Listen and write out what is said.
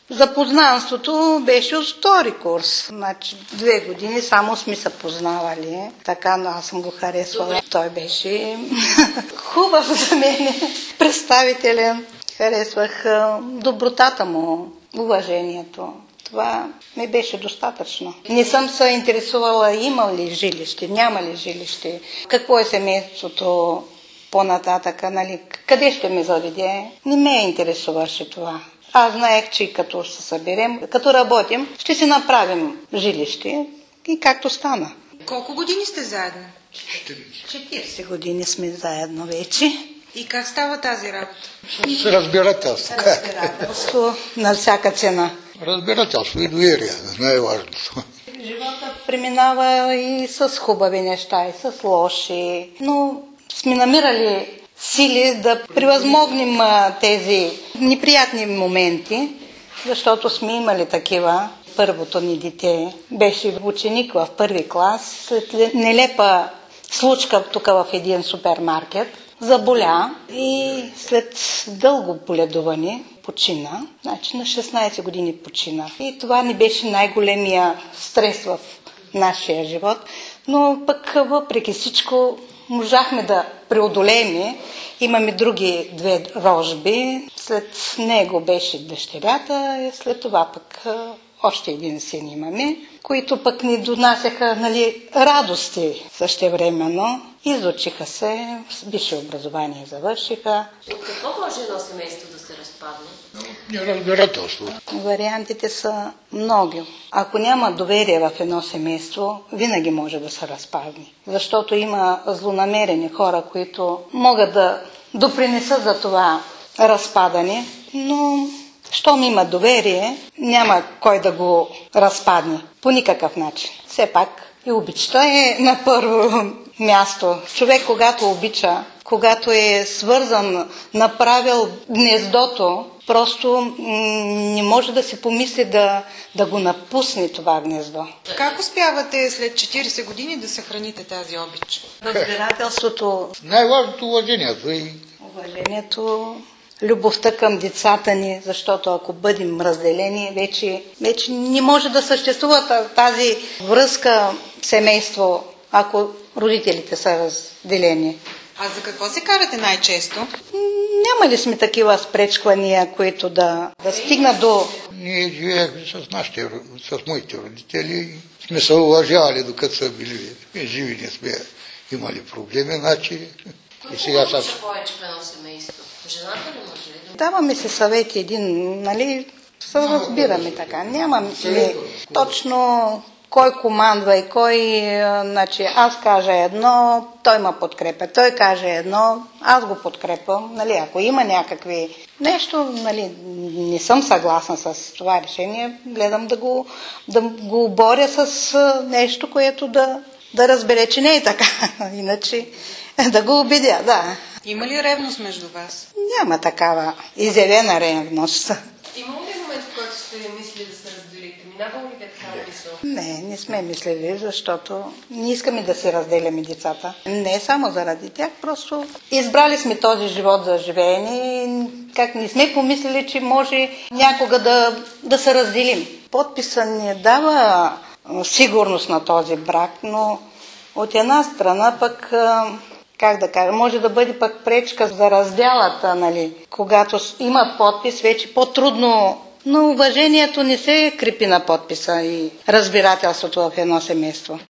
Запознанството беше от втори курс. Значи 2 години само сме се познавали. Така, но аз съм го харесвала. Той беше хубав за мен, представителен. Харесвах добротата му, уважението. Това ми беше достатъчно. Не съм се интересувала има ли жилище, няма ли жилище, какво е семейството по-нататък, нали, къде ще ме заведе. Не ме интересуваше това. Аз знаех, че като се съберем, като работим, ще си направим жилище и както стана. Колко години сте заедно? 40 години сме заедно вече. И как става тази работа? С разбирателство. Разбирателство на всяка цена. Разбирателство и доверие, най-важното. Живота преминава и с хубави неща, и с лоши, но сме намирали сили да превъзмогнем тези неприятни моменти, защото сме имали такива. Първото ни дете беше ученик в 1 клас, след нелепа случка тук в един супермаркет, заболя и след дълго боледуване почина. Значи на 16 години почина. И това ни беше най-големия стрес в нашия живот. Но пък въпреки всичко можахме да преодолеем. Имаме други 2 рожби. След него беше дъщерята и след това пък още един син имаме, които пък ни донасяха, нали, радости същевременно. Изучиха се, висше образование завършиха. От какво може едно семейство да се разпадне? Неразбирателство. Вариантите са много. Ако няма доверие в едно семейство, винаги може да се разпадне. Защото има злонамерени хора, които могат да допринесат за това разпадане, но щом има доверие, няма кой да го разпадне по никакъв начин. Все пак и обичта е на първо място. Човек, когато обича, когато е свързан, направил гнездото, просто не може да си помисли да го напусне това гнездо. Как успявате след 40 години да съхраните тази обич? Разбирателството. Най-важното уважението. Уважението, любовта към децата ни, защото ако бъдем разделени, вече не може да съществува тази връзка семейство, ако родителите са разделени. А за какво се карате най-често? Няма ли сме такива спречквания, които да стигнат до... Ние живеехме с моите родители, сме се уважавали докато са били живи, не сме имали проблеми, значи и сега са... Какво повече в едно семейство? Жената ли може ли? Даваме се съвети един, нали, се разбираме така. Нямаме точно кой командва и кой, значи аз кажа едно, той ме подкрепя, той каже едно, аз го подкрепям, нали, ако има някакви нещо, нали, не съм съгласна с това решение, гледам да го боря с нещо, което да разбере, че не е така, иначе да го обидя, да. Има ли ревност между вас? Няма такава изявена ревност. Има ли момент, в който сте мислили да се разделите? Минава ли такава мисъл? Не сме мислили, защото не искаме да се разделяме децата. Не само заради тях, просто избрали сме този живот за живеене и как не сме помислили, че може някога да се разделим. Подписа не дава сигурност на този брак, но от една страна пък... Как да кажа, може да бъде пък пречка за разделата, нали? Когато има подпис, вече по-трудно, но уважението не се крепи на подписа и разбирателството в едно семейство.